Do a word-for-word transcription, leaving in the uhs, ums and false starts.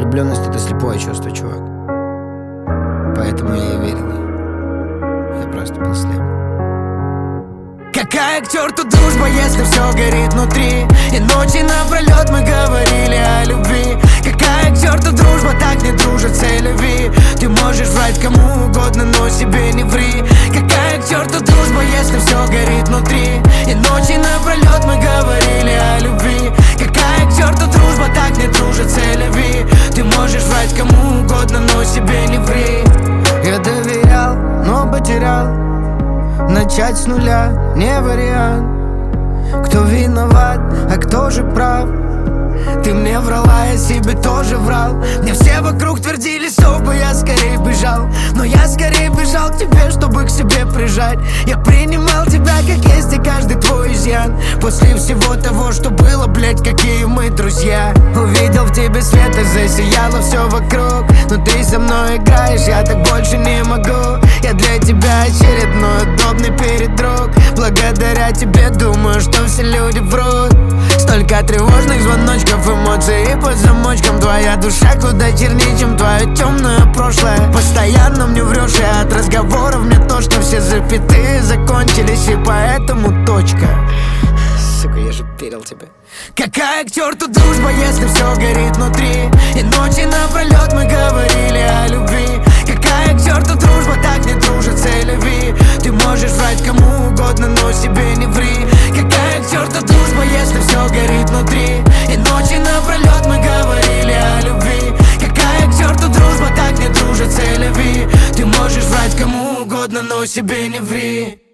влюбленность — это слепое чувство, чувак. Поэтому я и верил ей. Я просто был слеп. Какая к черту дружба, если все горит внутри? И ночи напролет мы говорили о любви. Какая к черту дружба, так не дружат целеви. Ты можешь врать кому угодно, но себе не ври. Какая к черту дружба, если все горит внутри? И ночи напролет мы говорили о любви. Какая к черту дружба, так не дружат целеви. Ты можешь врать кому угодно, но себе не ври. Я доверял, но потерял. Начать с нуля не вариант. Кто виноват, а кто же прав? Ты мне врала, я себе тоже врал. Мне все вокруг твердили, чтобы я скорее бежал. Но я скорее бежал к тебе, чтобы к себе прижать. Я принимал тебя как есть и каждый твой изъян. После всего того, что было, блять, какие мы друзья. Увидел в тебе свет и засияло все вокруг. Но ты со мной играешь, я так больше не могу. Я для тебя очередной удобный передруг. Благодаря тебе думаю, что все люди врут. Столько тревожных звоночков, эмоций и под замочком. Твоя душа куда чернее, чем твое темное прошлое. Постоянно мне врешь, и от разговоров мне тошно. Все запятые закончились, и поэтому точка. Сука, я же верил тебе. Какая к черту дружба, если все горит внутри? И ночи напролет мы говорили о любви. Какая к черту дружба, так не дружат целеви. Ты можешь врать кому угодно, но себе не ври. Какая к черту дружба, если все горит внутри? И ночи напролет мы говорили о любви. Какая к черту дружба, так не дружат целеви. Ты можешь врать кому угодно, но себе не ври.